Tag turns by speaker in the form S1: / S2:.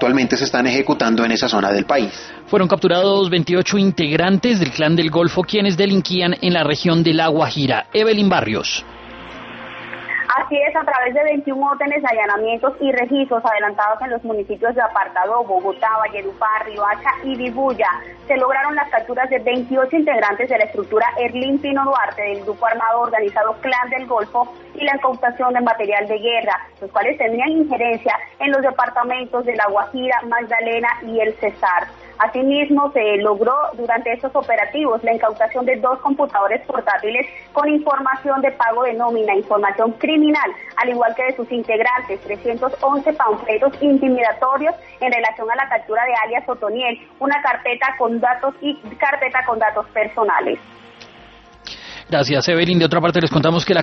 S1: actualmente se están ejecutando en esa zona del país.
S2: Fueron capturados 28 integrantes del Clan del Golfo, quienes delinquían en la región de La Guajira. Evelyn Barrios.
S3: Así es, a través de 21 órdenes de allanamientos y registros adelantados en los municipios de Apartadó, Bogotá, Valledupar, Riohacha y Vibuya, se lograron las capturas de 28 integrantes de la estructura Erlín Pino Duarte del grupo armado organizado Clan del Golfo y la incautación de material de guerra, los cuales tendrían injerencia en los departamentos de La Guajira, Magdalena y el Cesar. Asimismo, se logró durante estos operativos la incautación de 2 computadores portátiles con información de pago de nómina, información criminal, al igual que de sus integrantes, 311 panfletos intimidatorios en relación a la captura de alias Otoniel, una carpeta con datos y carpeta con datos personales.
S2: Gracias, Evelyn. De otra parte, les contamos que la